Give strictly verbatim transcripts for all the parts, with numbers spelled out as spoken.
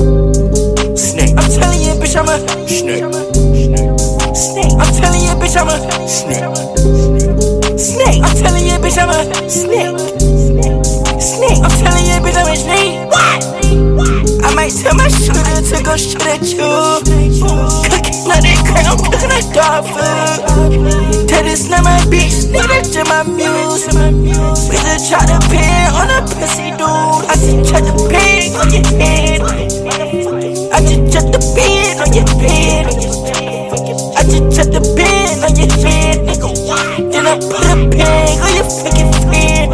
Snake. I'm telling you, bitch, I'm a snake. Snake. I'm telling you, bitch, I'm a snake. Snake. I'm telling you, bitch, I'm a snake. Snake. I'm telling you, bitch, I'm a snake. What? I might tell my shooter to go shoot at you. Cooking on that crown, cooking on dog food. Tell this not my bitch, nigga, to my muse. We just try to pin on a pussy dude. I just try to pin on your head. I just try to pin on your head. I just try to pin on your head, nigga. Then I put a pin on your fucking friend.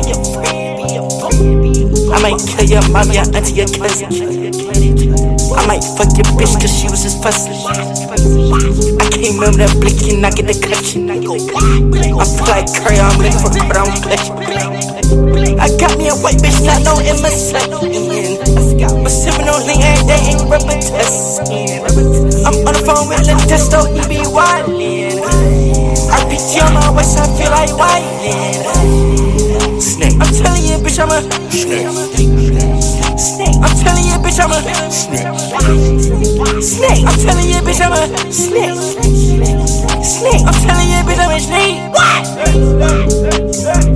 I might kill your mom, your auntie, your cousin. I might fuck your bitch cause she was just fussing. I can't remember that blinking, I get the clutching. I feel like Curry, I'm looking for what I'm clutching. I got me a white bitch, not no M S N. I'm sipping on lean every day, ain't rubber testing. I'm on the phone with Lil Testo, he be wildin'. R P G on my waist, I feel like wildin'. Snake. I'm telling you, bitch, I'm a snake. Snake. I'm telling you, bitch, I'm a snake. Snake. I'm telling you, bitch, I'm a snake. Snake. I'm telling you, bitch, I'm a snake. What?